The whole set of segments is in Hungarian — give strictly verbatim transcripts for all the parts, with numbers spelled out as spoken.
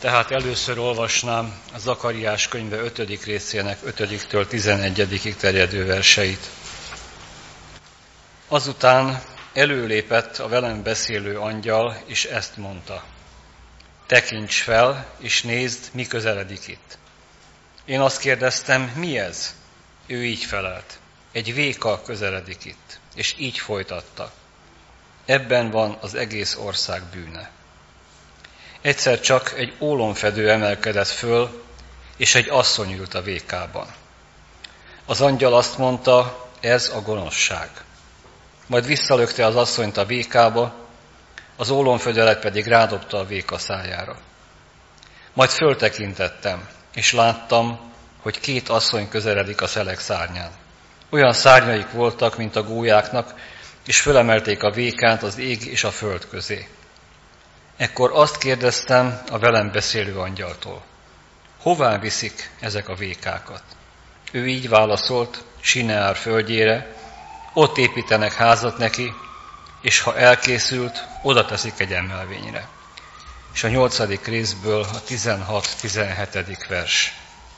Tehát először olvasnám a Zakariás könyve ötödik részének ötödiktől tizenegyedikig terjedő verseit. Azután előlépett a velem beszélő angyal, és ezt mondta: tekints fel, és nézd, mi közeledik itt. Én azt kérdeztem, mi ez? Ő így felelt: egy véka közeledik itt, és így folytatta: ebben van az egész ország bűne. Egyszer csak egy ólomfedő emelkedett föl, és egy asszony ült a vékában. Az angyal azt mondta, ez a gonoszság. Majd visszalökte az asszonyt a vékába, az ólomfödelet pedig rádobta a véka szájára. Majd föltekintettem, és láttam, hogy két asszony közeledik a szelek szárnyán. Olyan szárnyaik voltak, mint a gólyáknak, és fölemelték a vékát az ég és a föld közé. Ekkor azt kérdeztem a velem beszélő angyaltól: hová viszik ezek a vékákat? Ő így válaszolt: Sineár földjére, ott építenek házat neki, és ha elkészült, oda teszik egy emelvényre. És a nyolcadik részből a tizenhat-tizenhetedik vers.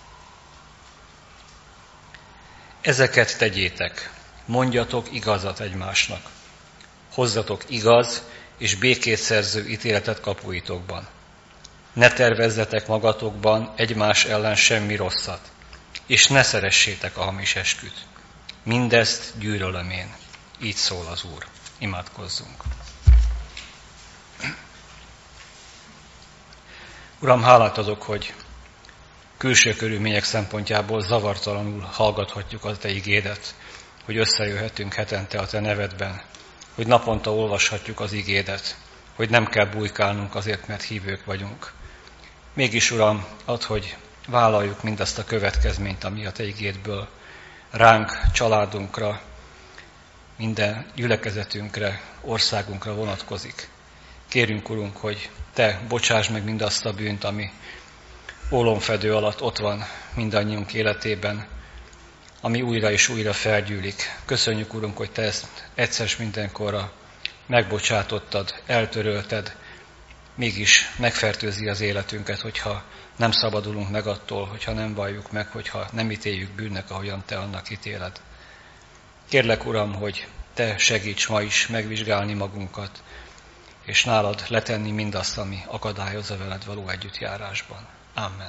Ezeket tegyétek, mondjatok igazat egymásnak. Hozzatok igaz és békét szerző ítéletet kapuitokban. Ne tervezzetek magatokban egymás ellen semmi rosszat, és ne szeressétek a hamis esküt. Mindezt gyűlölöm én. Így szól az Úr. Imádkozzunk. Uram, hálát adok, hogy külső körülmények szempontjából zavartalanul hallgathatjuk a Te igédet, hogy összejöhetünk hetente a Te nevedben, hogy naponta olvashatjuk az igédet, hogy nem kell bujkálnunk azért, mert hívők vagyunk. Mégis, Uram, add, hogy vállaljuk mindazt a következményt, ami a Te igédből ránk, családunkra, minden gyülekezetünkre, országunkra vonatkozik. Kérünk, Urunk, hogy Te bocsáss meg mindazt a bűnt, ami ólomfedő alatt ott van mindannyiunk életében, ami újra és újra felgyűlik. Köszönjük, Urunk, hogy Te ezt egyszer mindenkorra megbocsátottad, eltörölted, mégis megfertőzi az életünket, hogyha nem szabadulunk meg attól, hogyha nem valljuk meg, hogyha nem ítéljük bűnnek, ahogyan Te annak ítéled. Kérlek, Uram, hogy Te segíts ma is megvizsgálni magunkat, és nálad letenni mindazt, ami akadályoz a veled való együttjárásban. Amen.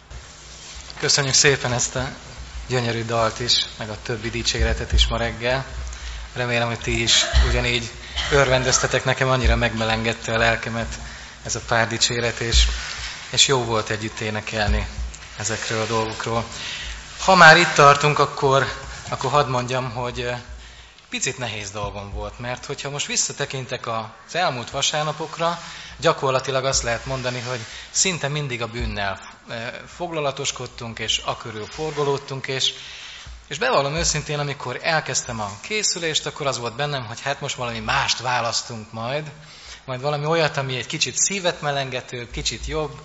Köszönjük szépen ezt a gyönyörű dalt is, meg a többi dicséretet is ma reggel. Remélem, hogy ti is ugyanígy örvendeztetek, nekem annyira megmelengedte a lelkemet ez a pár dicséret, és, és jó volt együtt énekelni ezekről a dolgokról. Ha már itt tartunk, akkor, akkor hadd mondjam, hogy picit nehéz dolgom volt, mert hogyha most visszatekintek az elmúlt vasárnapokra, gyakorlatilag azt lehet mondani, hogy szinte mindig a bűnnel foglalatoskodtunk, és akörül forgolódtunk, és, és bevallom őszintén, amikor elkezdtem a készülést, akkor az volt bennem, hogy hát most valami mást választunk majd, majd valami olyat, ami egy kicsit szívet melengető, kicsit jobb,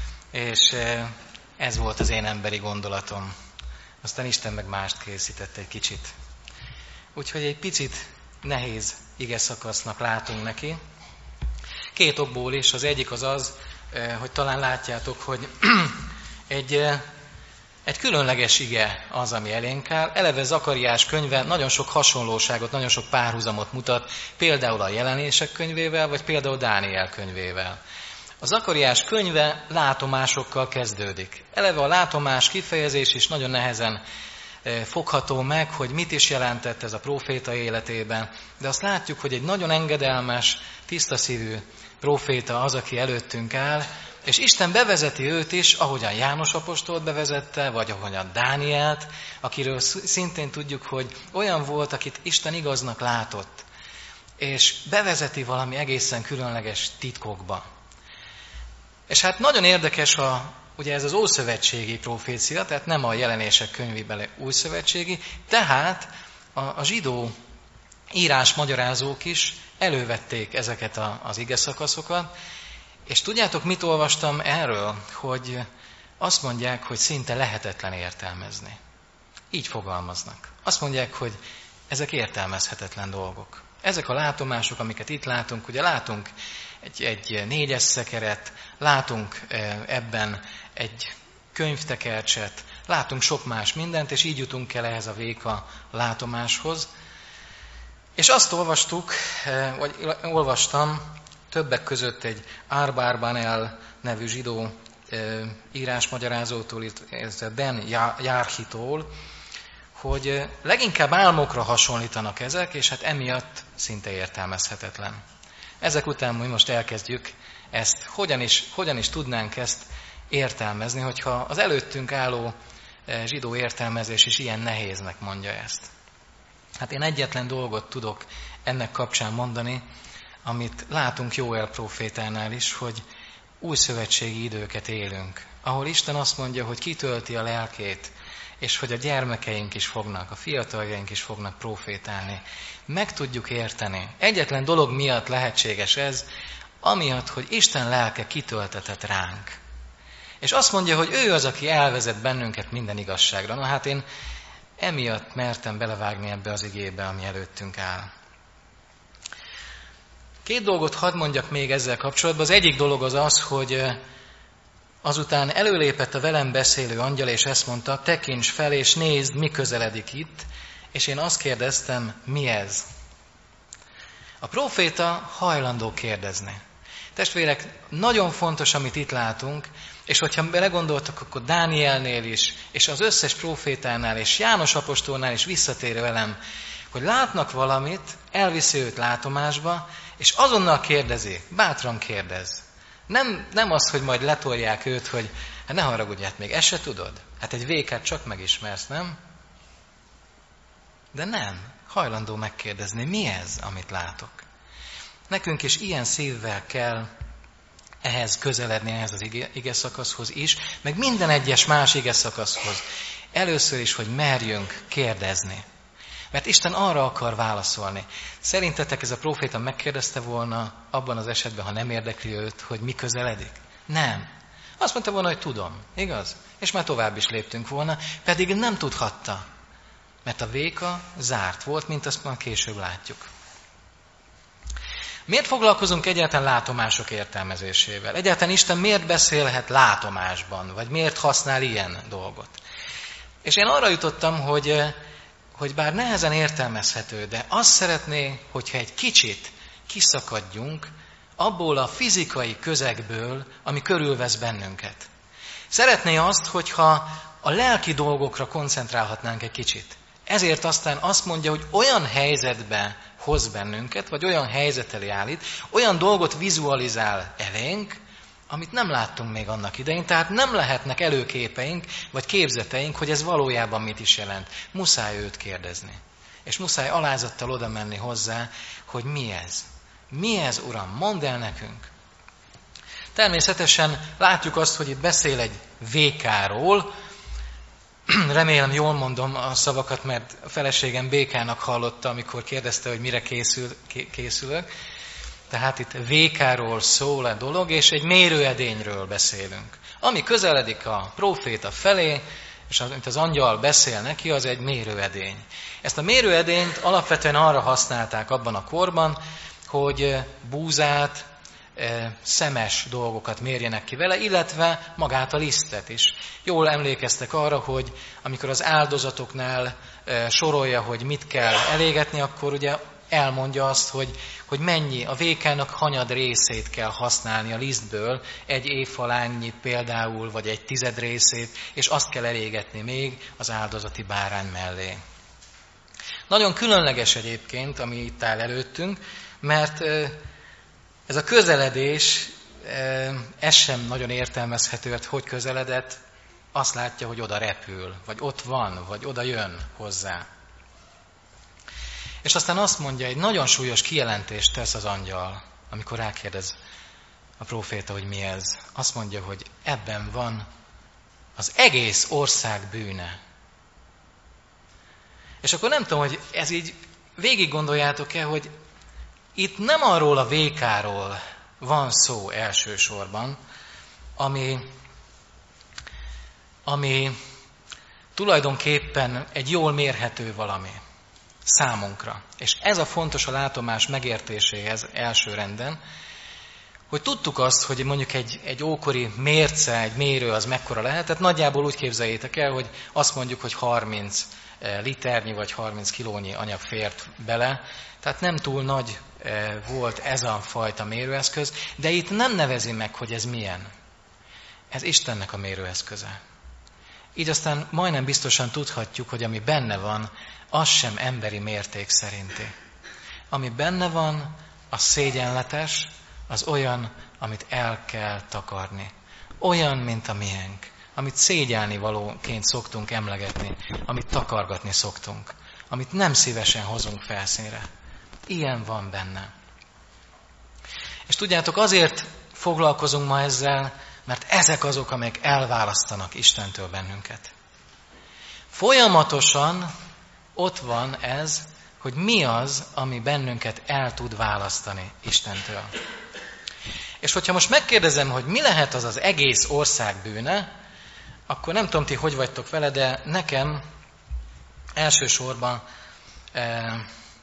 és ez volt az én emberi gondolatom. Aztán Isten meg mást készített egy kicsit. Úgyhogy egy picit nehéz igeszakasznak látunk neki. Két okból is. Az egyik az az, hogy talán látjátok, hogy egy, egy különleges ige az, ami elénk áll. Eleve Zakariás könyve nagyon sok hasonlóságot, nagyon sok párhuzamot mutat, például a Jelenések könyvével, vagy például Dániel könyvével. A Zakariás könyve látomásokkal kezdődik. Eleve a látomás kifejezés is nagyon nehezen fogható meg, hogy mit is jelentett ez a próféta életében, de azt látjuk, hogy egy nagyon engedelmes, tiszta szívű próféta az, aki előttünk áll, és Isten bevezeti őt is, ahogyan János apostolt bevezette, vagy ahogyan Dánielt, akiről szintén tudjuk, hogy olyan volt, akit Isten igaznak látott, és bevezeti valami egészen különleges titkokba. És hát nagyon érdekes a Ugye ez az ószövetségi profécia, tehát nem a Jelenések könyvében újszövetségi, tehát a, a zsidó írásmagyarázók is elővették ezeket a, az igeszakaszokat, és tudjátok, mit olvastam erről? Hogy azt mondják, hogy szinte lehetetlen értelmezni. Így fogalmaznak. Azt mondják, hogy ezek értelmezhetetlen dolgok. Ezek a látomások, amiket itt látunk, ugye látunk egy, egy négyes szekeret, látunk ebben egy könyvtekercset, látunk sok más mindent, és így jutunk el ehhez a véka látomáshoz. És azt olvastuk, vagy olvastam többek között egy Arbarbanel nevű zsidó írásmagyarázótól, ez Ben Járhitól, hogy leginkább álmokra hasonlítanak ezek, és hát emiatt szinte értelmezhetetlen. Ezek után mi most elkezdjük ezt, hogyan is, hogyan is tudnánk ezt értelmezni, hogyha az előttünk álló zsidó értelmezés is ilyen nehéznek mondja ezt. Hát én egyetlen dolgot tudok ennek kapcsán mondani, amit látunk Jóel prófétánál is, hogy újszövetségi időket élünk, ahol Isten azt mondja, hogy kitölti a lelkét, és hogy a gyermekeink is fognak, a fiataljaink is fognak prófétálni. Meg tudjuk érteni. Egyetlen dolog miatt lehetséges ez, amiatt, hogy Isten lelke kitöltetett ránk. És azt mondja, hogy ő az, aki elvezet bennünket minden igazságra. Na hát én emiatt mertem belevágni ebbe az igébe, ami előttünk áll. Két dolgot hadd mondjak még ezzel kapcsolatban. Az egyik dolog az az, hogy azután előlépett a velem beszélő angyal, és ezt mondta, tekints fel, és nézd, mi közeledik itt. És én azt kérdeztem, mi ez? A próféta hajlandó kérdezni. Testvérek, nagyon fontos, amit itt látunk, és hogyha belegondoltak, akkor Dánielnél is, és az összes prófétánál, és János apostolnál is visszatérő velem, hogy látnak valamit, elviszi őt látomásba, és azonnal kérdezi, bátran kérdez. Nem, nem az, hogy majd letolják őt, hogy hát ne haragudj, hát még ezt se tudod? Hát egy vékát csak megismersz, nem? De nem, hajlandó megkérdezni, mi ez, amit látok? Nekünk is ilyen szívvel kell ehhez közeledni, ehhez az ige, ige szakaszhoz is, meg minden egyes más ige szakaszhoz. Először is, hogy merjünk kérdezni. Mert Isten arra akar válaszolni. Szerintetek ez a próféta megkérdezte volna abban az esetben, ha nem érdekli őt, hogy mi közeledik? Nem. Azt mondta volna, hogy tudom, igaz? És már tovább is léptünk volna, pedig nem tudhatta. Mert a véka zárt volt, mint azt már később látjuk. Miért foglalkozunk egyáltalán látomások értelmezésével? Egyáltalán Isten miért beszélhet látomásban, vagy miért használ ilyen dolgot? És én arra jutottam, hogy, hogy bár nehezen értelmezhető, de azt szeretné, hogyha egy kicsit kiszakadjunk abból a fizikai közegből, ami körülvesz bennünket. Szeretné azt, hogyha a lelki dolgokra koncentrálhatnánk egy kicsit. Ezért aztán azt mondja, hogy olyan helyzetbe hoz bennünket, vagy olyan helyzet elé állít, olyan dolgot vizualizál elénk, amit nem láttunk még annak idején, tehát nem lehetnek előképeink, vagy képzeteink, hogy ez valójában mit is jelent. Muszáj őt kérdezni. És muszáj alázattal oda menni hozzá, hogy mi ez? Mi ez, Uram? Mondd el nekünk. Természetesen látjuk azt, hogy itt beszél egy vékáról. Remélem jól mondom a szavakat, mert a feleségem békának hallotta, amikor kérdezte, hogy mire készül, készülök. Tehát itt vékáról szól a dolog, és egy mérőedényről beszélünk. Ami közeledik a próféta felé, és amit az angyal beszél neki, az egy mérőedény. Ezt a mérőedényt alapvetően arra használták abban a korban, hogy búzát, szemes dolgokat mérjenek ki vele, illetve magát a lisztet is. Jól emlékeztek arra, hogy amikor az áldozatoknál sorolja, hogy mit kell elégetni, akkor ugye elmondja azt, hogy, hogy mennyi, a vékának hanyad részét kell használni a lisztből, egy évfalánnyit például, vagy egy tized részét, és azt kell elégetni még az áldozati bárány mellé. Nagyon különleges egyébként, ami itt áll előttünk, mert ez a közeledés, ez sem nagyon értelmezhető, hogy hogy közeledett, azt látja, hogy oda repül, vagy ott van, vagy oda jön hozzá. És aztán azt mondja, egy nagyon súlyos kijelentést tesz az angyal, amikor rákérdez a próféta, hogy mi ez. Azt mondja, hogy ebben van az egész ország bűne. És akkor nem tudom, hogy ez így végig gondoljátok-e, hogy itt nem arról a vékáról van szó elsősorban, ami, ami tulajdonképpen egy jól mérhető valami számunkra. És ez a fontos a látomás megértéséhez első renden, hogy tudtuk azt, hogy mondjuk egy, egy ókori mérce, egy mérő az mekkora lehet, tehát nagyjából úgy képzeljétek el, hogy azt mondjuk, hogy harminc liternyi vagy harminc kilónyi anyag fért bele, tehát nem túl nagy volt ez a fajta mérőeszköz, de itt nem nevezi meg, hogy ez milyen. Ez Istennek a mérőeszköze. Így aztán majdnem biztosan tudhatjuk, hogy ami benne van, az sem emberi mérték szerinti. Ami benne van, az szégyenletes, az olyan, amit el kell takarni. Olyan, mint a miénk, amit szégyelni valóként szoktunk emlegetni, amit takargatni szoktunk, amit nem szívesen hozunk felszínre. Ilyen van benne. És tudjátok, azért foglalkozunk ma ezzel, mert ezek azok, amelyek elválasztanak Istentől bennünket. Folyamatosan ott van ez, hogy mi az, ami bennünket el tud választani Istentől. És hogyha most megkérdezem, hogy mi lehet az az egész ország bűne, akkor nem tudom, ti hogy vagytok vele, de nekem elsősorban eh,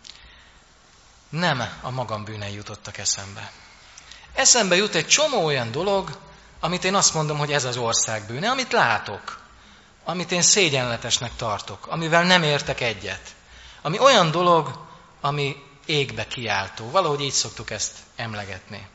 nem a magam bűnei jutottak eszembe. Eszembe jut egy csomó olyan dolog, amit én azt mondom, hogy ez az ország bűne, amit látok, amit én szégyenletesnek tartok, amivel nem értek egyet. Ami olyan dolog, ami égbe kiáltó. Valahogy így szoktuk ezt emlegetni.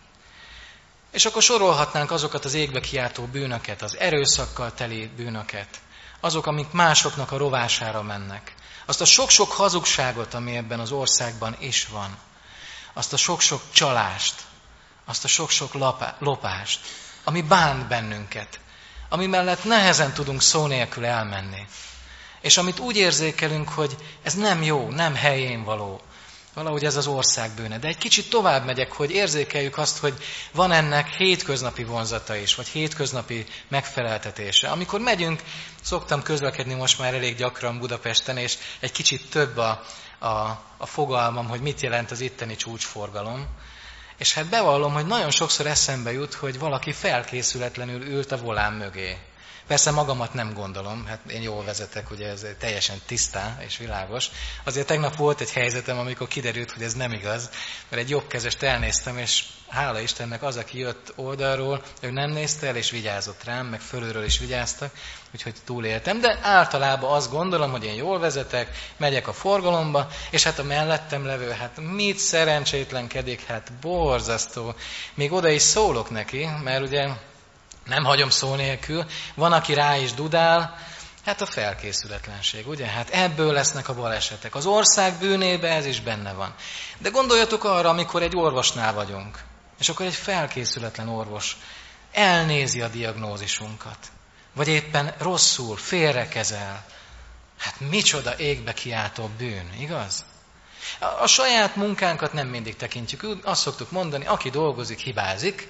És akkor sorolhatnánk azokat az égbe kiáltó bűnöket, az erőszakkal teli bűnöket, azok, amik másoknak a rovására mennek. Azt a sok-sok hazugságot, ami ebben az országban is van. Azt a sok-sok csalást, azt a sok-sok lopást, ami bánt bennünket, ami mellett nehezen tudunk szó nélkül elmenni. És amit úgy érzékelünk, hogy ez nem jó, nem helyén való. Valahogy ez az ország bűne. De egy kicsit tovább megyek, hogy érzékeljük azt, hogy van ennek hétköznapi vonzata is, vagy hétköznapi megfeleltetése. Amikor megyünk, szoktam közlekedni most már elég gyakran Budapesten, és egy kicsit több a, a, a fogalmam, hogy mit jelent az itteni csúcsforgalom. És hát bevallom, hogy nagyon sokszor eszembe jut, hogy valaki felkészületlenül ült a volán mögé. Persze magamat nem gondolom, hát én jól vezetek, ugye ez teljesen tisztán és világos. Azért tegnap volt egy helyzetem, amikor kiderült, hogy ez nem igaz, mert egy jobbkezest elnéztem, és hála Istennek az, aki jött oldalról, ő nem nézte el, és vigyázott rám, meg fölülről is vigyáztak, úgyhogy túléltem. De általában azt gondolom, hogy én jól vezetek, megyek a forgalomba, és hát a mellettem levő, hát mit szerencsétlenkedik, hát borzasztó. Még oda is szólok neki, mert ugye nem hagyom szó nélkül, van, aki rá is dudál, hát a felkészületlenség, ugye? Hát ebből lesznek a balesetek. Az ország bűnébe ez is benne van. De gondoljatok arra, amikor egy orvosnál vagyunk, és akkor egy felkészületlen orvos elnézi a diagnózisunkat, vagy éppen rosszul, félrekezel. Hát micsoda égbe kiáltó bűn, igaz? A, a saját munkánkat nem mindig tekintjük, azt szoktuk mondani, aki dolgozik, hibázik.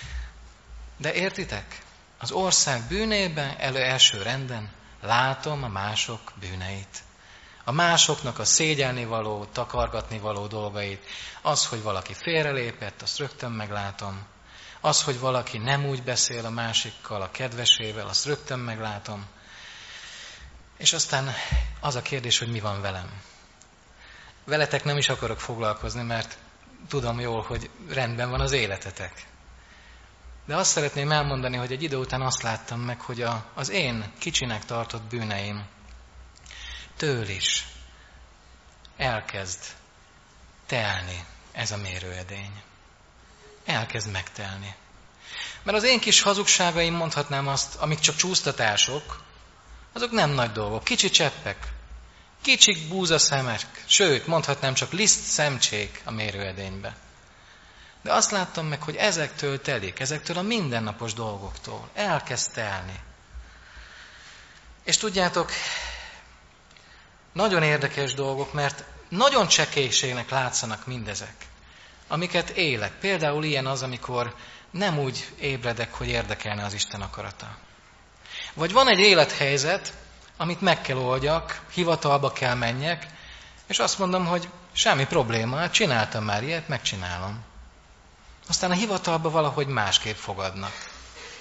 De értitek? Az ország bűnében elő első renden látom a mások bűneit. A másoknak a szégyelni való, takargatni való dolgait. Az, hogy valaki félrelépett, azt rögtön meglátom. Az, hogy valaki nem úgy beszél a másikkal, a kedvesével, azt rögtön meglátom. És aztán az a kérdés, hogy mi van velem. Veletek nem is akarok foglalkozni, mert tudom jól, hogy rendben van az életetek. De azt szeretném elmondani, hogy egy idő után azt láttam meg, hogy a, az én kicsinek tartott bűneim től is elkezd telni ez a mérőedény. Elkezd megtelni. Mert az én kis hazugságaim, mondhatnám azt, amik csak csúsztatások, azok nem nagy dolgok, kicsi cseppek, kicsik búzaszemek, sőt, mondhatnám csak liszt szemcsék a mérőedénybe. De azt láttam meg, hogy ezektől telik, ezektől a mindennapos dolgoktól elkezd telni. És tudjátok, nagyon érdekes dolgok, mert nagyon csekélységnek látszanak mindezek, amiket élek. Például ilyen az, amikor nem úgy ébredek, hogy érdekelne az Isten akarata. Vagy van egy élethelyzet, amit meg kell oldjak, hivatalba kell menjek, és azt mondom, hogy semmi probléma, csináltam már ilyet, megcsinálom. Aztán a hivatalba valahogy másképp fogadnak.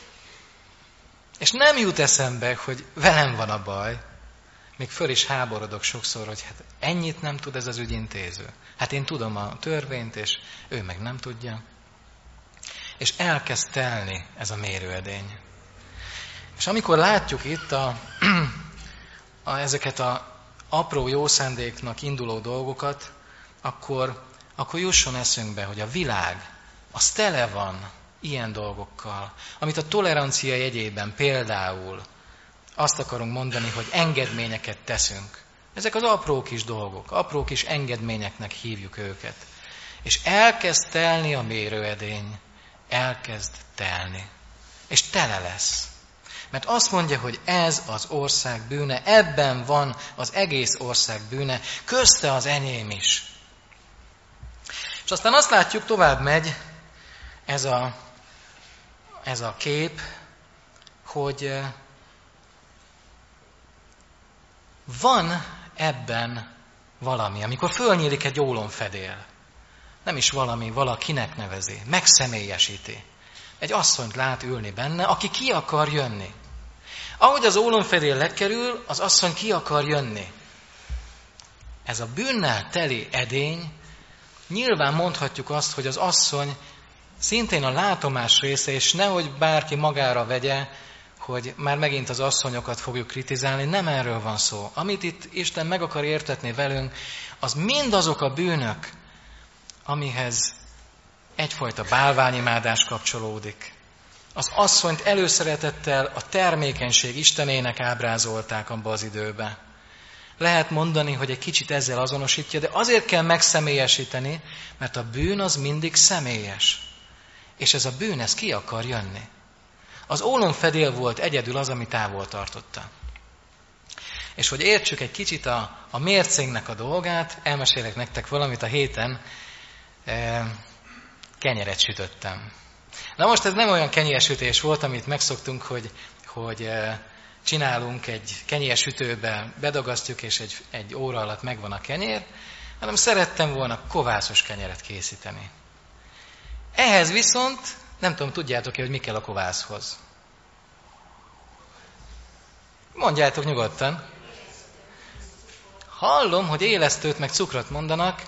És nem jut eszembe, hogy velem van a baj, még föl is háborodok sokszor, hogy hát ennyit nem tud ez az ügyintéző. Hát én tudom a törvényt, és ő meg nem tudja. és elkezd telni ez a mérőedény. És amikor látjuk itt a, a, ezeket az apró jó szándéknak induló dolgokat, akkor, akkor jusson eszünkbe, hogy a világ az tele van ilyen dolgokkal, amit a tolerancia jegyében például azt akarunk mondani, hogy engedményeket teszünk. Ezek az apró kis dolgok, apró kis engedményeknek hívjuk őket. És elkezd telni a mérőedény, elkezd telni. És tele lesz. Mert azt mondja, hogy ez az ország bűne, ebben van az egész ország bűne, közte az enyém is. És aztán azt látjuk, tovább megy ez a, ez a kép, hogy van ebben valami, amikor fölnyílik egy ólomfedél. Nem is valami, valakinek nevezi, megszemélyesíti. Egy asszonyt lát ülni benne, aki ki akar jönni. Ahogy az ólomfedél lekerül, az asszony ki akar jönni. Ez a bűnnel teli edény, nyilván mondhatjuk azt, hogy az asszony szintén a látomás része, és nehogy bárki magára vegye, hogy már megint az asszonyokat fogjuk kritizálni, nem erről van szó. Amit itt Isten meg akar értetni velünk, az mindazok a bűnök, amihez egyfajta bálványimádás kapcsolódik. Az asszonyt előszeretettel a termékenység istenének ábrázolták abba az időbe. Lehet mondani, hogy egy kicsit ezzel azonosítja, de azért kell megszemélyesíteni, mert a bűn az mindig személyes. És ez a bűn, ez ki akar jönni. Az ólomfedél volt egyedül az, ami távol tartotta. És hogy értsük egy kicsit a, a mércénknek a dolgát, elmesélek nektek valamit. A héten e, kenyeret sütöttem. Na most ez nem olyan kenyérsütés volt, amit megszoktunk, hogy, hogy e, csinálunk egy kenyérsütőbe, bedagasztjuk, és egy, egy óra alatt megvan a kenyér, hanem szerettem volna kovászos kenyeret készíteni. Ehhez viszont, nem tudom, tudjátok-e, hogy mi kell a kovászhoz? Mondjátok nyugodtan. Hallom, hogy élesztőt meg cukrot mondanak.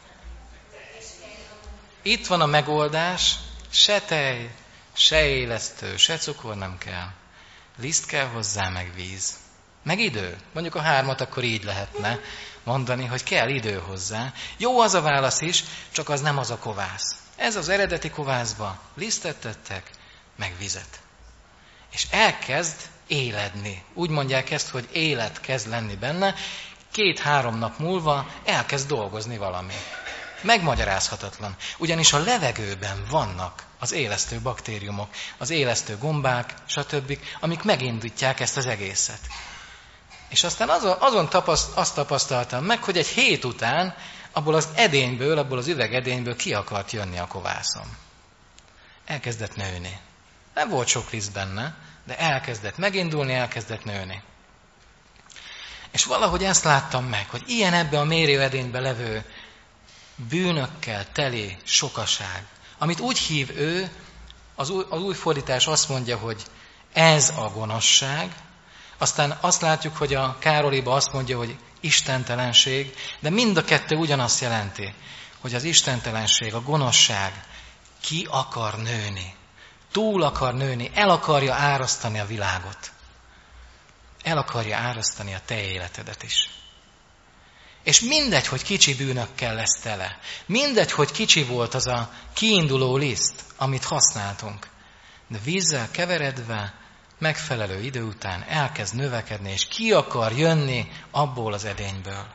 Itt van a megoldás, se tej, se élesztő, se cukor nem kell. Liszt kell hozzá, meg víz. Meg idő. Mondjuk a hármat akkor így lehetne mondani, hogy kell idő hozzá. Jó az a válasz is, csak az nem az a kovász. Ez az eredeti kovászba lisztet tettek, meg vizet. És elkezd éledni. Úgy mondják ezt, hogy élet kezd lenni benne, két-három nap múlva elkezd dolgozni valami. Megmagyarázhatatlan. Ugyanis a levegőben vannak az élesztő baktériumok, az élesztő gombák, stb., amik megindítják ezt az egészet. És aztán azon, azon tapaszt, azt tapasztaltam meg, hogy egy hét után abból az edényből, abból az üvegedényből ki akart jönni a kovászom. Elkezdett nőni. Nem volt sok liszt benne, de elkezdett megindulni, elkezdett nőni. És valahogy ezt láttam meg, hogy ilyen ebbe a mérőedénybe levő bűnökkel teli sokaság, amit úgy hív ő, az új, az új fordítás azt mondja, hogy ez a gonoszság, aztán azt látjuk, hogy a Károliba azt mondja, hogy istentelenség, de mind a kettő ugyanazt jelenti, hogy az istentelenség, a gonoszság ki akar nőni, túl akar nőni, el akarja árasztani a világot. El akarja árasztani a te életedet is. És mindegy, hogy kicsi bűnökkel lesz tele. Mindegy, hogy kicsi volt az a kiinduló liszt, amit használtunk. De vízzel keveredve, megfelelő idő után elkezd növekedni, és ki akar jönni abból az edényből.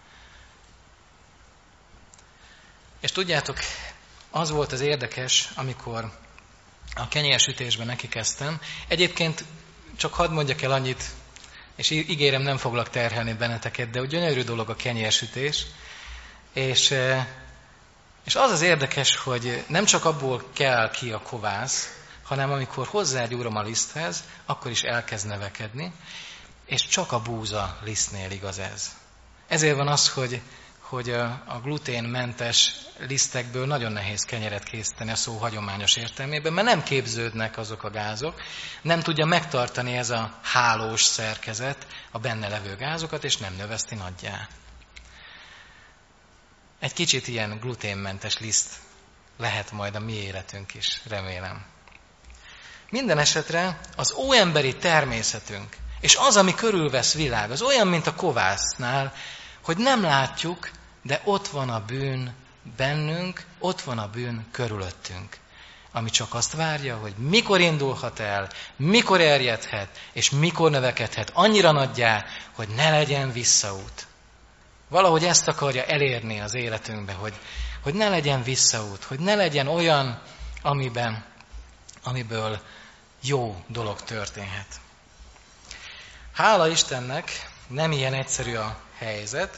És tudjátok, az volt az érdekes, amikor a kenyérsütésben neki kezdtem. Egyébként csak hadd mondjak el annyit, és ígérem, nem foglak terhelni benneteket, de úgy gyönyörű dolog a kenyérsütés. És, és az az érdekes, hogy nem csak abból kell ki a kovász, hanem amikor hozzágyúrom a liszthez, akkor is elkezd növekedni, és csak a búza lisztnél igaz ez. Ezért van az, hogy, hogy a gluténmentes lisztekből nagyon nehéz kenyeret készíteni a szó hagyományos értelmében, mert nem képződnek azok a gázok, nem tudja megtartani ez a hálós szerkezet a benne levő gázokat, és nem növeszti nagyjá. Egy kicsit ilyen gluténmentes liszt lehet majd a mi életünk is, remélem. Minden esetre az óemberi természetünk, és az, ami körülvesz világ, az olyan, mint a kovásznál, hogy nem látjuk, de ott van a bűn bennünk, ott van a bűn körülöttünk, ami csak azt várja, hogy mikor indulhat el, mikor erjedhet, és mikor növekedhet annyira nagyjá, hogy ne legyen visszaút. Valahogy ezt akarja elérni az életünkbe, hogy, hogy ne legyen visszaút, hogy ne legyen olyan, amiben, amiből jó dolog történhet. Hála Istennek, nem ilyen egyszerű a helyzet,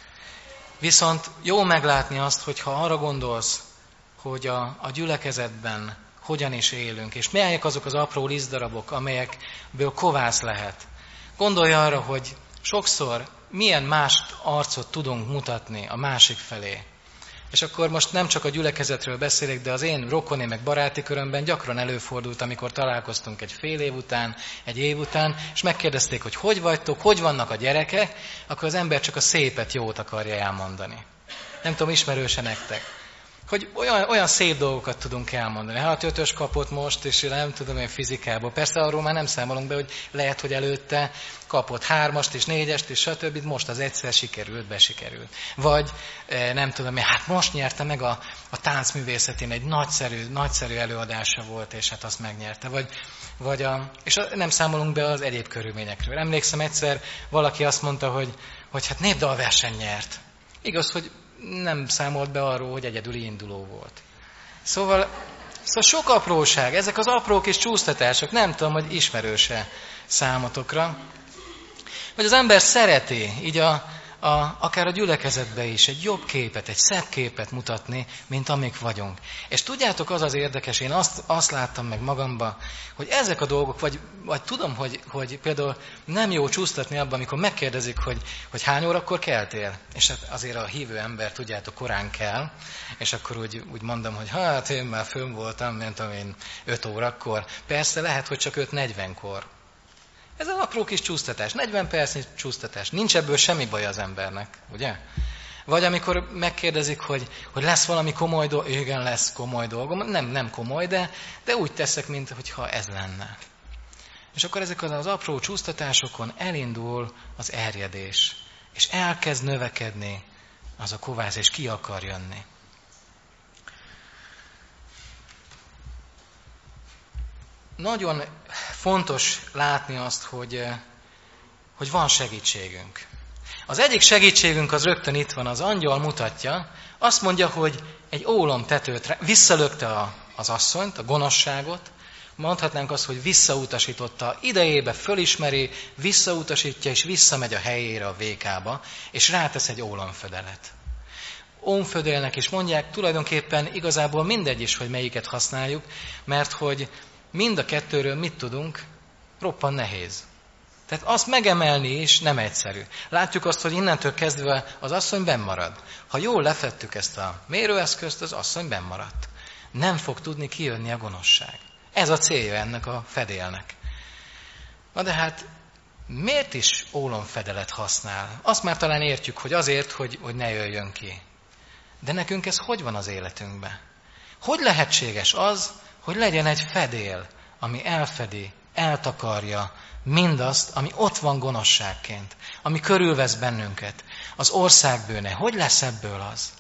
viszont jó meglátni azt, hogyha arra gondolsz, hogy a, a gyülekezetben hogyan is élünk, és melyek azok az apró lisztdarabok, amelyekből kovász lehet. Gondolj arra, hogy sokszor milyen más arcot tudunk mutatni a másik felé. És akkor most nem csak a gyülekezetről beszélek, de az én rokoni meg baráti körömben gyakran előfordult, amikor találkoztunk egy fél év után, egy év után, és megkérdezték, hogy hogy vagytok, hogy vannak a gyerekek, akkor az ember csak a szépet, jót akarja elmondani. Nem tudom, ismerőse nektek. Hogy olyan, olyan szép dolgokat tudunk elmondani. Hát ötös kapott most, és nem tudom én fizikából. Persze arról már nem számolunk be, hogy lehet, hogy előtte kapott hármast és négyest, és stb. Most az egyszer sikerült, besikerült. Vagy nem tudom én, hát most nyerte meg a, a táncművészetén, egy nagyszerű, nagyszerű előadása volt, és hát azt megnyerte. Vagy, vagy a, és nem számolunk be az egyéb körülményekről. Emlékszem egyszer, valaki azt mondta, hogy, hogy hát népdalverseny nyert. Igaz, hogy nem számolt be arról, hogy egyedüli induló volt. Szóval, szóval sok apróság, ezek az apró kis csúsztatások, nem tudom, hogy ismerőse számotokra. Hogy az ember szereti, így a, a, akár a gyülekezetbe is egy jobb képet, egy szebb képet mutatni, mint amik vagyunk. És tudjátok, az az érdekes, én azt, azt láttam meg magamba, hogy ezek a dolgok, vagy, vagy tudom, hogy, hogy például nem jó csúsztatni abban, amikor megkérdezik, hogy, hogy hány órakor keltél. És hát azért a hívő ember, tudjátok, korán kell, és akkor úgy, úgy mondom, hogy hát én már fönn voltam, nem tudom én, öt órakor. Persze lehet, hogy csak öt negyvenkor. Ez az apró kis csúsztatás, negyven percnyi csúsztatás. Nincs ebből semmi baj az embernek, ugye? Vagy amikor megkérdezik, hogy, hogy lesz valami komoly dolog, igen, lesz komoly dolgom, nem, nem komoly, de, de úgy teszek, mintha ez lenne. És akkor ezek az apró csúsztatásokon elindul az erjedés, és elkezd növekedni az a kovász, és ki akar jönni. Nagyon fontos látni azt, hogy, hogy van segítségünk. Az egyik segítségünk az rögtön itt van, az angyal mutatja, azt mondja, hogy egy ólom tetőt visszalökte az asszonyt, a gonoszságot, mondhatnánk azt, hogy visszautasította, idejébe fölismeri, visszautasítja, és visszamegy a helyére a vékába, és rátesz egy ólomfödelet. Ómfödélnek is mondják, tulajdonképpen igazából mindegy is, hogy melyiket használjuk, mert hogy mind a kettőről mit tudunk, roppan nehéz. Tehát azt megemelni is nem egyszerű. Látjuk azt, hogy innentől kezdve az asszony benn marad. Ha jól lefettük ezt a mérőeszközt, az asszony benn maradt. Nem fog tudni kijönni a gonoszság. Ez a célja ennek a fedélnek. Na de hát miért is ólomfedelet használ? Azt már talán értjük, hogy azért, hogy, hogy ne jöjjön ki. De nekünk ez hogy van az életünkben? Hogy lehetséges az, hogy legyen egy fedél, ami elfedi, eltakarja mindazt, ami ott van gonoszságként, ami körülvesz bennünket, az országbűne. Hogy lesz ebből az?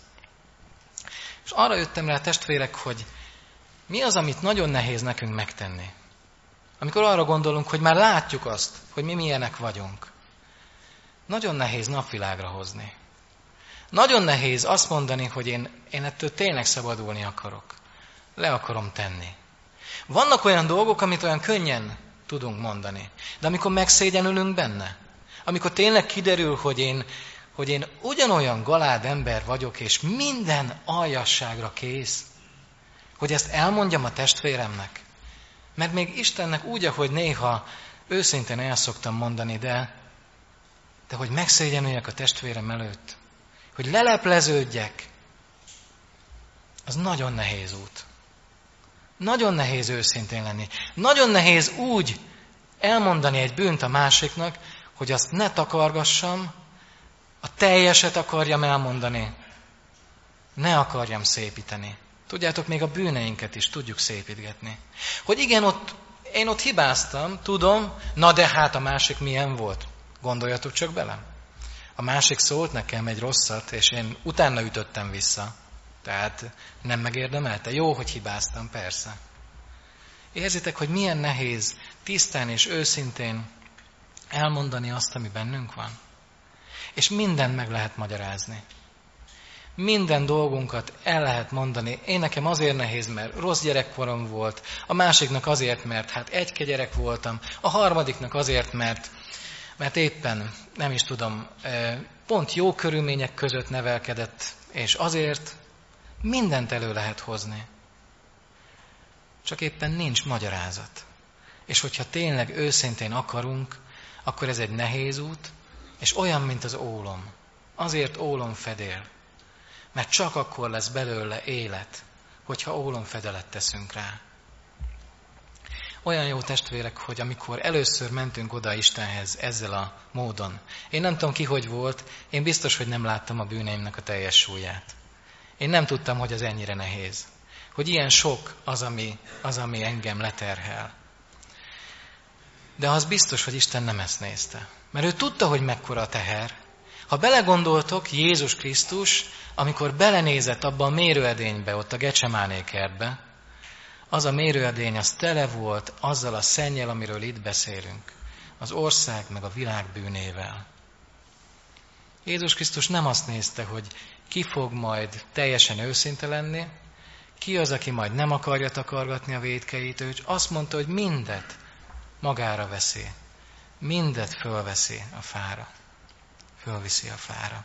És arra jöttem rá, testvérek, hogy mi az, amit nagyon nehéz nekünk megtenni. Amikor arra gondolunk, hogy már látjuk azt, hogy mi milyenek vagyunk. Nagyon nehéz napvilágra hozni. Nagyon nehéz azt mondani, hogy én, én ettől tényleg szabadulni akarok. Le akarom tenni. Vannak olyan dolgok, amit olyan könnyen tudunk mondani. De amikor megszégyenülünk benne, amikor tényleg kiderül, hogy én, hogy én ugyanolyan galád ember vagyok, és minden aljasságra kész, hogy ezt elmondjam a testvéremnek. Mert még Istennek úgy, ahogy néha őszintén el szoktam mondani, de, de hogy megszégyenüljek a testvérem előtt, hogy lelepleződjek, az nagyon nehéz út. Nagyon nehéz őszintén lenni. Nagyon nehéz úgy elmondani egy bűnt a másiknak, hogy azt ne takargassam, a teljeset akarjam elmondani, ne akarjam szépíteni, Tudjátok, még a bűneinket is tudjuk szépítgetni. Hogy igen, ott, én ott hibáztam, tudom, na de hát a másik milyen volt? Gondoljatok csak bele. A másik szólt nekem egy rosszat, és én utána ütöttem vissza. Tehát nem megérdemelte. Jó, hogy hibáztam, persze. Érzitek, hogy milyen nehéz tisztán és őszintén elmondani azt, ami bennünk van? És mindent meg lehet magyarázni. Minden dolgunkat el lehet mondani. Én nekem azért nehéz, mert rossz gyerekkorom volt, a másiknak azért, mert hát egy gyerek voltam, a harmadiknak azért, mert, mert éppen, nem is tudom, pont jó körülmények között nevelkedett, és azért mindent elő lehet hozni. Csak éppen nincs magyarázat. És hogyha tényleg őszintén akarunk, akkor ez egy nehéz út, és olyan, mint az ólom. Azért ólomfedél. Mert csak akkor lesz belőle élet, hogyha ólomfedelet teszünk rá. Olyan jó testvérek, hogy amikor először mentünk oda Istenhez ezzel a módon, én nem tudom ki, hogy volt, én biztos, hogy nem láttam a bűneimnek a teljes súlyát. Én nem tudtam, hogy az ennyire nehéz. Hogy ilyen sok az, ami, az, ami engem leterhel. De az biztos, hogy Isten nem ezt nézte. Mert ő tudta, hogy mekkora a teher. Ha belegondoltok, Jézus Krisztus, amikor belenézett abba a mérőedénybe, ott a Gecsemáné kertbe, az a mérőedény, az tele volt azzal a szennyel, amiről itt beszélünk. Az ország meg a világ bűnével. Jézus Krisztus nem azt nézte, hogy ki fog majd teljesen őszinte lenni, ki az, aki majd nem akarja takargatni a vétkeit, ő azt mondta, hogy mindet magára veszi. Mindet fölveszi a fára. Fölviszi a fára.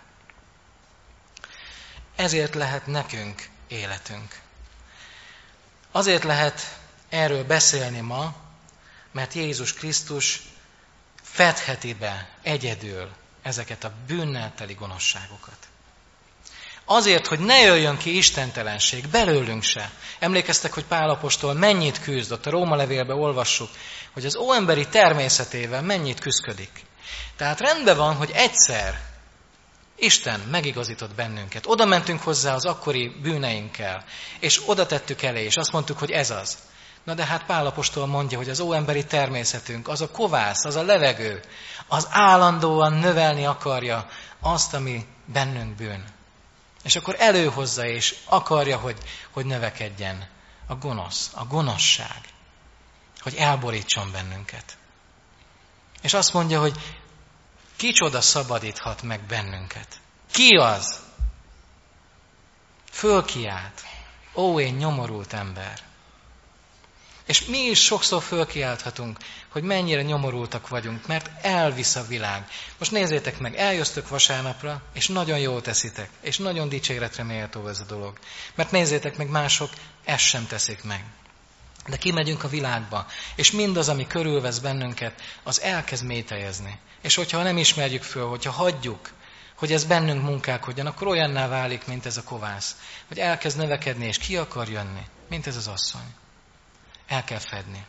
Ezért lehet nekünk életünk. Azért lehet erről beszélni ma, mert Jézus Krisztus fedheti be egyedül ezeket a bűnnel teli gonoszságokat. Azért, hogy ne jöjjön ki istentelenség, belőlünk se. Emlékeztek, hogy Pál apostol mennyit küzdött, a Róma levélben olvassuk, hogy az óemberi természetével mennyit küszködik. Tehát rendben van, hogy egyszer Isten megigazított bennünket. Oda mentünk hozzá az akkori bűneinkkel, és oda tettük elé, és azt mondtuk, hogy ez az. Na de hát Pál apostol mondja, hogy az óemberi természetünk, az a kovász, az a levegő, az állandóan növelni akarja azt, ami bennünk bűn. És akkor előhozza és akarja, hogy, hogy növekedjen a gonosz, a gonoszság, hogy elborítson bennünket. És azt mondja, hogy kicsoda szabadíthat meg bennünket. Ki az? Fölkiált. Ó, én nyomorult ember. És mi is sokszor fölkiálthatunk, hogy mennyire nyomorultak vagyunk, mert elvisz a világ. Most nézzétek meg, eljöztök vasárnapra, és nagyon jól teszitek, és nagyon dicséretre méltó ez a dolog. Mert nézzétek meg, mások ezt sem teszik meg. De kimegyünk a világba, és mindaz, ami körülvesz bennünket, az elkezd mételyezni. És hogyha nem ismerjük föl, hogyha hagyjuk, hogy ez bennünk munkálkodjon, akkor olyanná válik, mint ez a kovász, hogy elkezd növekedni, és ki akar jönni, mint ez az asszony. El kell fedni.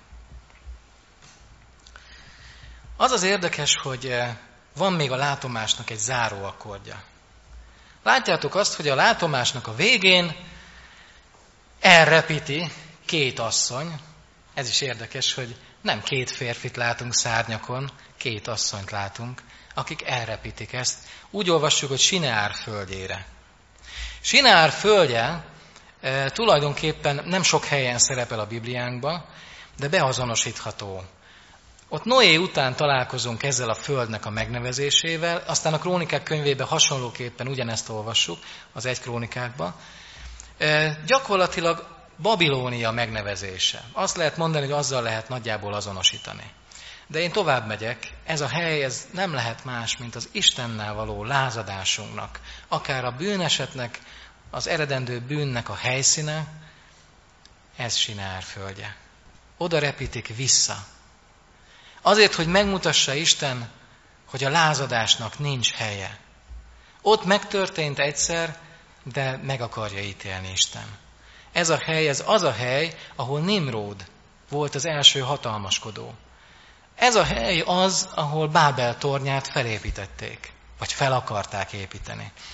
Az az érdekes, hogy van még a látomásnak egy záró akkordja. Látjátok azt, hogy a látomásnak a végén elrepíti két asszony. Ez is érdekes, hogy nem két férfit látunk szárnyakon, két asszonyt látunk, akik elrepítik ezt. Úgy olvassuk, hogy Sineár földjére. Sineár földje e, tulajdonképpen nem sok helyen szerepel a Bibliánkban, de beazonosítható. Ott Noé után találkozunk ezzel a földnek a megnevezésével, aztán a Krónikák könyvében hasonlóképpen ugyanezt olvassuk, az egy Krónikákban. E, gyakorlatilag Babilónia megnevezése. Azt lehet mondani, hogy azzal lehet nagyjából azonosítani. De én tovább megyek, ez a hely ez nem lehet más, mint az Istennel való lázadásunknak, akár a bűnesetnek, az eredendő bűnnek a helyszíne, ez Sineár földje. Oda repítik vissza. Azért, hogy megmutassa Isten, hogy a lázadásnak nincs helye. Ott megtörtént egyszer, de meg akarja ítélni Isten. Ez a hely, ez az a hely, ahol Nimród volt az első hatalmaskodó. Ez a hely az, ahol Bábel tornyát felépítették, vagy fel akarták építeni.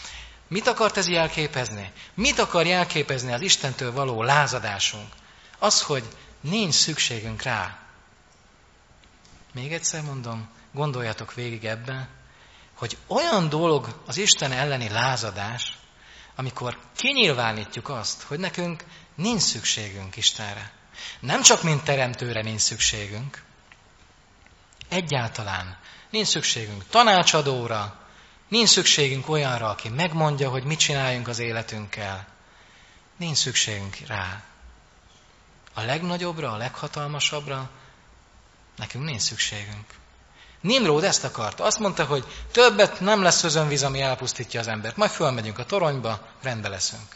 Mit akart ez jelképezni? Mit akar jelképezni az Istentől való lázadásunk? Az, hogy nincs szükségünk rá. Még egyszer mondom, gondoljatok végig ebben, hogy olyan dolog az Isten elleni lázadás, amikor kinyilvánítjuk azt, hogy nekünk nincs szükségünk Istenre. Nem csak mint teremtőre nincs szükségünk, egyáltalán nincs szükségünk tanácsadóra, nincs szükségünk olyanra, aki megmondja, hogy mit csináljunk az életünkkel. Nincs szükségünk rá. A legnagyobbra, a leghatalmasabbra nekünk nincs szükségünk. Nimród ezt akarta. Azt mondta, hogy többet nem lesz özönvíz, ami elpusztítja az embert. Majd fölmegyünk a toronyba, rendbe leszünk.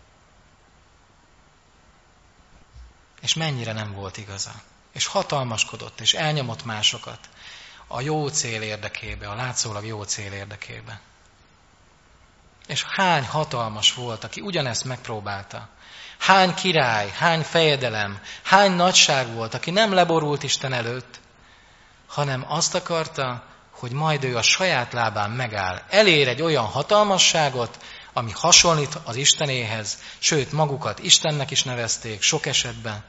És mennyire nem volt igaza. És hatalmaskodott, és elnyomott másokat a jó cél érdekébe, a látszólag jó cél érdekébe. És hány hatalmas volt, aki ugyanezt megpróbálta. Hány király, hány fejedelem, hány nagyság volt, aki nem leborult Isten előtt, hanem azt akarta, hogy majd ő a saját lábán megáll. Elér egy olyan hatalmasságot, ami hasonlít az Istenéhez, sőt magukat Istennek is nevezték sok esetben.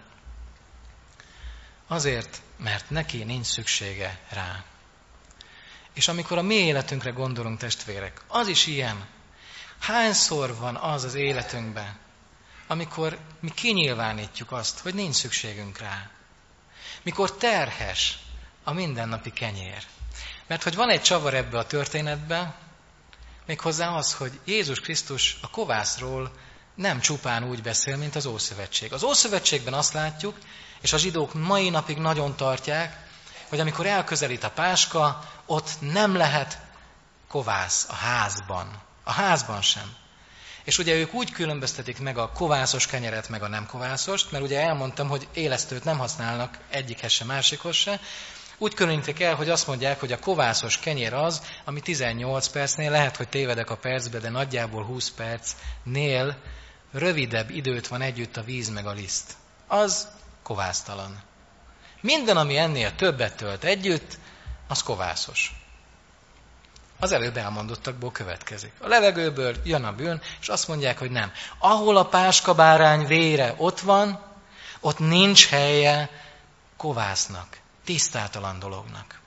Azért, mert neki nincs szüksége rá. És amikor a mi életünkre gondolunk, testvérek, az is ilyen. Hányszor van az az életünkben, amikor mi kinyilvánítjuk azt, hogy nincs szükségünk rá. Mikor terhes a mindennapi kenyér. Mert hogy van egy csavar ebbe a történetbe, méghozzá az, hogy Jézus Krisztus a kovászról nem csupán úgy beszél, mint az Ószövetség. Az Ószövetségben azt látjuk, és a zsidók mai napig nagyon tartják, hogy amikor elközelít a páska, ott nem lehet kovász a házban. A házban sem. És ugye ők úgy különböztetik meg a kovászos kenyeret, meg a nem kovászost, mert ugye elmondtam, hogy élesztőt nem használnak egyikhez se, másikhoz se. Úgy különítik el, hogy azt mondják, hogy a kovászos kenyér az, ami tizennyolc percnél, lehet, hogy tévedek a percbe, de nagyjából húsz percnél rövidebb időt van együtt a víz meg a liszt. Az kovásztalan. Minden, ami ennél többet tölt együtt, az kovászos. Az előbb elmondottakból következik. A levegőből jön a bűn, és azt mondják, hogy nem. Ahol a páskabárány vére ott van, ott nincs helye kovásznak, tisztátalan dolognak.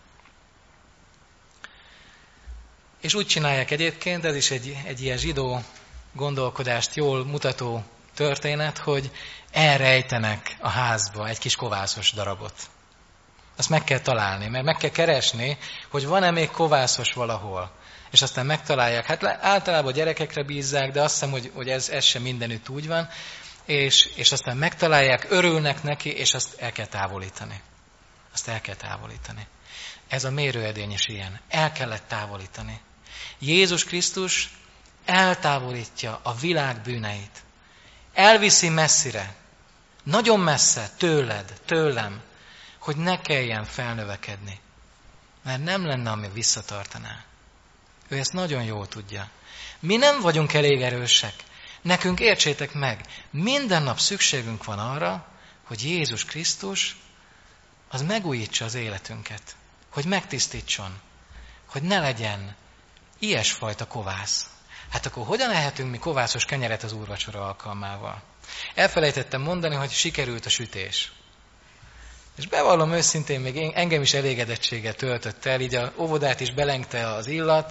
És úgy csinálják egyébként, ez is egy, egy ilyen zsidó gondolkodást jól mutató történet, hogy elrejtenek a házba egy kis kovászos darabot. Azt meg kell találni, mert meg kell keresni, hogy van-e még kovászos valahol. És aztán megtalálják. Hát általában gyerekekre bízzák, de azt hiszem, hogy, hogy ez, ez sem mindenütt úgy van. És, és aztán megtalálják, örülnek neki, és azt el kell távolítani. Azt el kell távolítani. Ez a mérőedény is ilyen. El kellett távolítani. Jézus Krisztus eltávolítja a világ bűneit. Elviszi messzire. Nagyon messze, tőled, tőlem, hogy ne kelljen felnövekedni. Mert nem lenne, ami visszatartaná. Ő ezt nagyon jól tudja. Mi nem vagyunk elég erősek. Nekünk értsétek meg, minden nap szükségünk van arra, hogy Jézus Krisztus az megújítsa az életünket. Hogy megtisztítson. Hogy ne legyen ilyesfajta kovász. Hát akkor hogyan ehetünk mi kovászos kenyeret az úrvacsora alkalmával? Elfelejtettem mondani, hogy sikerült a sütés. És bevallom őszintén, még engem is elégedettséggel töltött el, így a óvodát is belengte az illat,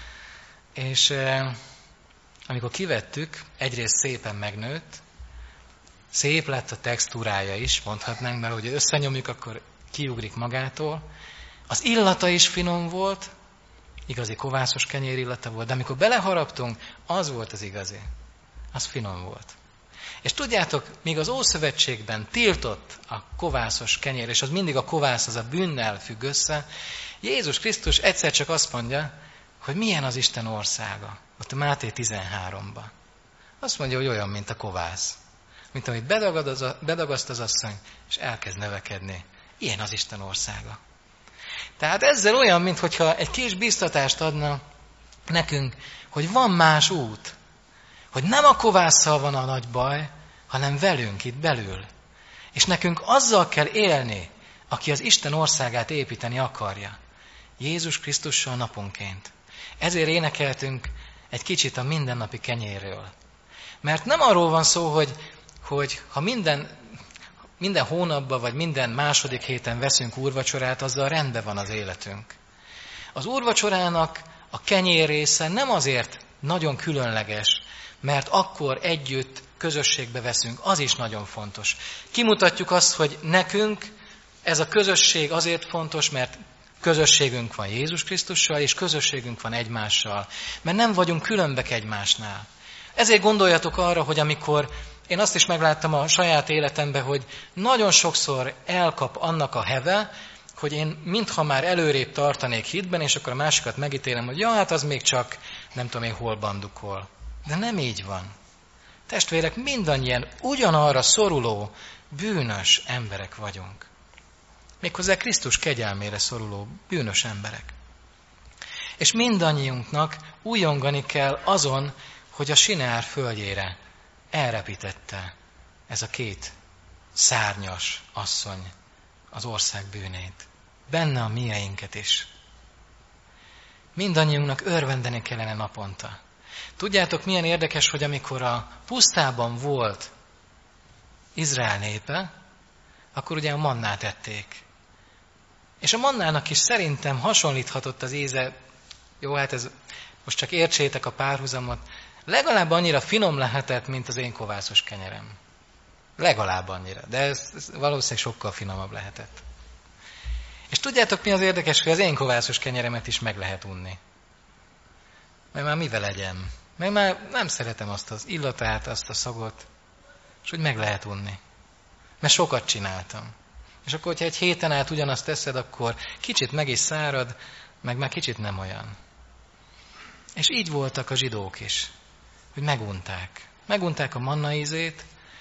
és eh, amikor kivettük, egyrészt szépen megnőtt, szép lett a textúrája is, mondhatnánk, mert hogy összenyomjuk, akkor kiugrik magától. Az illata is finom volt, igazi kovászos kenyér illata volt, de amikor beleharaptunk, az volt az igazi. Az finom volt. És tudjátok, míg az Ószövetségben tiltott a kovászos kenyér, és az mindig a kovász, az a bűnnel függ össze, Jézus Krisztus egyszer csak azt mondja, hogy milyen az Isten országa. Ott a Máté tizenháromban. Azt mondja, hogy olyan, mint a kovász. Mint amit bedagad az, bedagaszt az asszony, és elkezd növekedni. Ilyen az Isten országa. Tehát ezzel olyan, mintha egy kis biztatást adna nekünk, hogy van más út. Hogy nem a kovásszal van a nagy baj, hanem velünk itt belül. És nekünk azzal kell élni, aki az Isten országát építeni akarja. Jézus Krisztussal naponként. Ezért énekeltünk egy kicsit a mindennapi kenyérről. Mert nem arról van szó, hogy, hogy ha minden, minden hónapban vagy minden második héten veszünk úrvacsorát, azzal rendben van az életünk. Az úrvacsorának a kenyér része nem azért nagyon különleges, mert akkor együtt közösségbe veszünk, az is nagyon fontos. Kimutatjuk azt, hogy nekünk ez a közösség azért fontos, mert közösségünk van Jézus Krisztussal, és közösségünk van egymással, mert nem vagyunk különbek egymásnál. Ezért gondoljatok arra, hogy amikor én azt is megláttam a saját életemben, hogy nagyon sokszor elkap annak a heve, hogy én mintha már előrébb tartanék hitben, és akkor a másikat megítélem, hogy ja, hát az még csak nem tudom én hol bandukol. De nem így van. Testvérek, mindannyian ugyanarra szoruló, bűnös emberek vagyunk. Méghozzá Krisztus kegyelmére szoruló, bűnös emberek. És mindannyiunknak újongani kell azon, hogy a Sineár földjére elrepítette ez a két szárnyas asszony az ország bűnét. Benne a mieinket is. Mindannyiunknak örvendeni kellene naponta. Tudjátok, milyen érdekes, hogy amikor a pusztában volt Izrael népe, akkor ugye a mannát ették. És a mannának is szerintem hasonlíthatott az íze, jó, hát ez most csak értsétek a párhuzamot, legalább annyira finom lehetett, mint az én kovászos kenyerem. Legalább annyira, de ez, ez valószínűleg sokkal finomabb lehetett. És tudjátok, mi az érdekes, hogy az én kovászos kenyeremet is meg lehet unni. Mert már mivel legyem? Mert már nem szeretem azt az illatát, azt a szagot, és hogy meg lehet unni. Mert sokat csináltam. És akkor, hogyha egy héten át ugyanazt teszed, akkor kicsit meg is szárad, meg már kicsit nem olyan. És így voltak a zsidók is, hogy megunták. Megunták a manna ízét,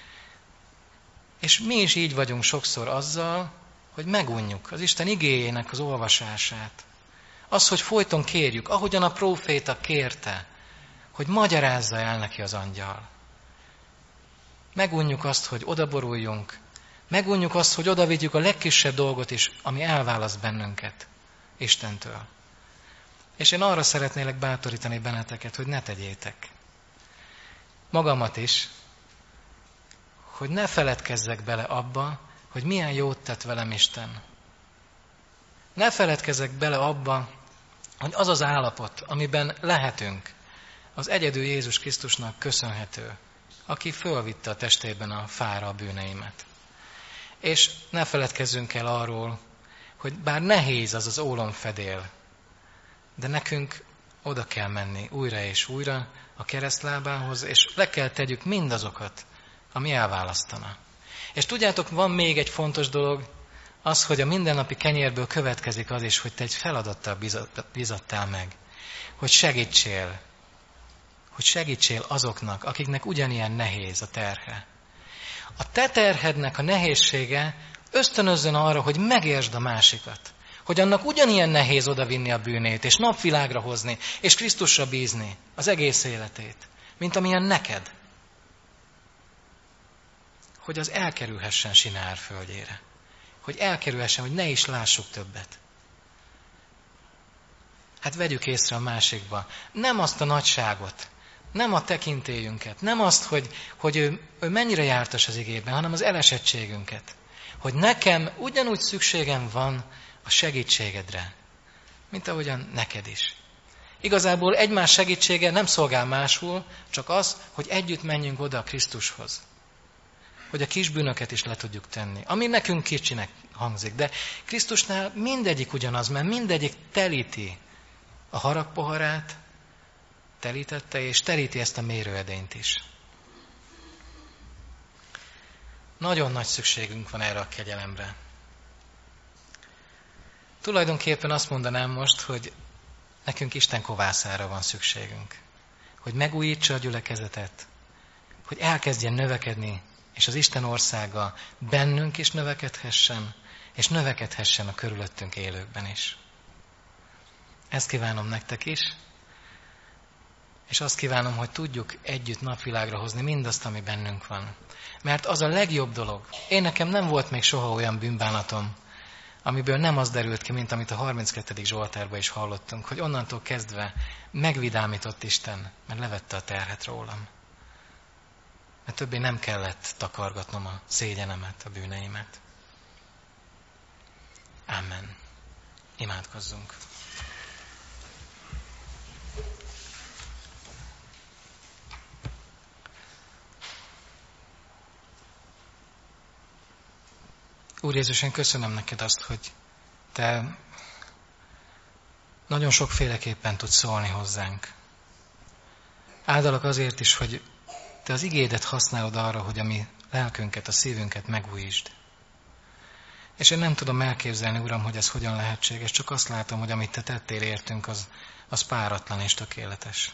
és mi is így vagyunk sokszor azzal, hogy megunjuk az Isten igéjének az olvasását. Az, hogy folyton kérjük, ahogyan a próféta kérte, hogy magyarázza el neki az angyal. Megunjuk azt, hogy odaboruljunk, megunjuk azt, hogy odavigyük a legkisebb dolgot is, ami elválaszt bennünket Istentől. És én arra szeretnélek bátorítani benneteket, hogy ne tegyétek. Magamat is, hogy ne feledkezzek bele abba, hogy milyen jót tett velem Isten. Ne feledkezzek bele abba, hogy az az állapot, amiben lehetünk, az egyedül Jézus Krisztusnak köszönhető, aki fölvitte a testében a fára a bűneimet. És ne feledkezzünk el arról, hogy bár nehéz az az ólomfedél, de nekünk oda kell menni újra és újra a keresztlábához, és le kell tegyük mindazokat, ami elválasztana. És tudjátok, van még egy fontos dolog, az, hogy a mindennapi kenyérből következik az is, hogy te egy feladattal bizattál meg, hogy segítsél, hogy segítsél azoknak, akiknek ugyanilyen nehéz a terhe. A te terhednek a nehézsége ösztönözzön arra, hogy megértsd a másikat, hogy annak ugyanilyen nehéz odavinni a bűnét, és napvilágra hozni, és Krisztusra bízni az egész életét, mint amilyen neked. Hogy az elkerülhessen Sineár földjére. Hogy elkerülhessen, hogy ne is lássuk többet. Hát vegyük észre a másikba. Nem azt a nagyságot, nem a tekintélyünket, nem azt, hogy, hogy ő, ő mennyire jártas az igében, hanem az elesettségünket. Hogy nekem ugyanúgy szükségem van a segítségedre, mint ahogyan neked is. Igazából egymás segítsége nem szolgál másul, csak az, hogy együtt menjünk oda a Krisztushoz. Hogy a kis bűnöket is le tudjuk tenni. Ami nekünk kicsinek hangzik, de Krisztusnál mindegyik ugyanaz, mert mindegyik telíti a haragpoharát, telítette, és telíti ezt a mérőedényt is. Nagyon nagy szükségünk van erre a kegyelemre. Tulajdonképpen azt mondanám most, hogy nekünk Isten kovászára van szükségünk. Hogy megújítsa a gyülekezetet, hogy elkezdjen növekedni, és az Isten országa bennünk is növekedhessen, és növekedhessen a körülöttünk élőkben is. Ezt kívánom nektek is, és azt kívánom, hogy tudjuk együtt napvilágra hozni mindazt, ami bennünk van. Mert az a legjobb dolog. Én nekem nem volt még soha olyan bűnbánatom, amiből nem az derült ki, mint amit a harminckettedik Zsoltárban is hallottunk, hogy onnantól kezdve megvidámított Isten, mert levette a terhet rólam. Mert többé nem kellett takargatnom a szégyenemet, a bűneimet. Amen. Imádkozzunk. Úr Jézus, én köszönöm neked azt, hogy te nagyon sokféleképpen tudsz szólni hozzánk. Áldalak azért is, hogy te az igédet használod arra, hogy a mi lelkünket, a szívünket megújítsd. És én nem tudom elképzelni, Uram, hogy ez hogyan lehetséges, csak azt látom, hogy amit te tettél értünk, az, az páratlan és tökéletes.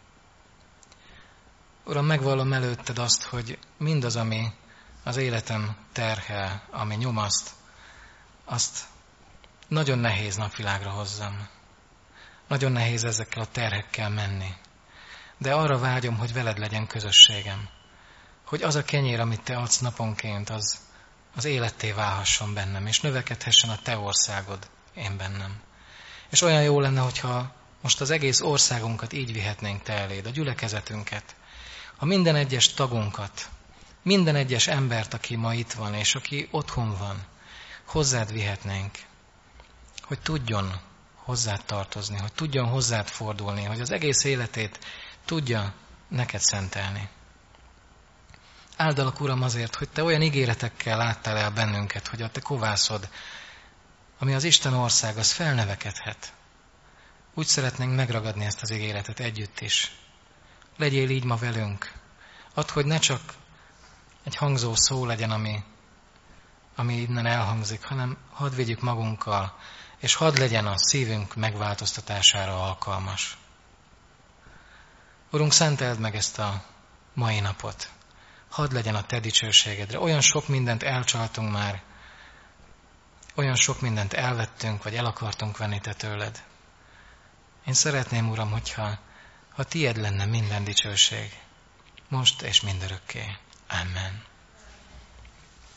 Uram, megvallom előtted azt, hogy mindaz, ami az életem terhel, ami nyomaszt, azt nagyon nehéz napvilágra hozzam. Nagyon nehéz ezekkel a terhekkel menni. De arra vágyom, hogy veled legyen közösségem. Hogy az a kenyér, amit te adsz naponként, az, az életté válhasson bennem, és növekedhessen a te országod én bennem. És olyan jó lenne, hogyha most az egész országunkat így vihetnénk te eléd, a gyülekezetünket, a minden egyes tagunkat, minden egyes embert, aki ma itt van, és aki otthon van, hozzád vihetnénk, hogy tudjon hozzád tartozni, hogy tudjon hozzád fordulni, hogy az egész életét tudja neked szentelni. Áldalak, Uram, azért, hogy te olyan ígéretekkel láttál el bennünket, hogy a te kovászod, ami az Isten ország, az felnevekedhet. Úgy szeretnénk megragadni ezt az ígéretet együtt is. Legyél így ma velünk. Add, hogy ne csak egy hangzó szó legyen, ami, ami innen elhangzik, hanem hadd vigyük magunkkal, és hadd legyen a szívünk megváltoztatására alkalmas. Urunk, szenteld meg ezt a mai napot. Hadd legyen a te dicsőségedre. Olyan sok mindent elcsaltunk már, olyan sok mindent elvettünk, vagy el akartunk venni te tőled. Én szeretném, Uram, hogyha ha tied lenne minden dicsőség, most és mindörökké. Amen.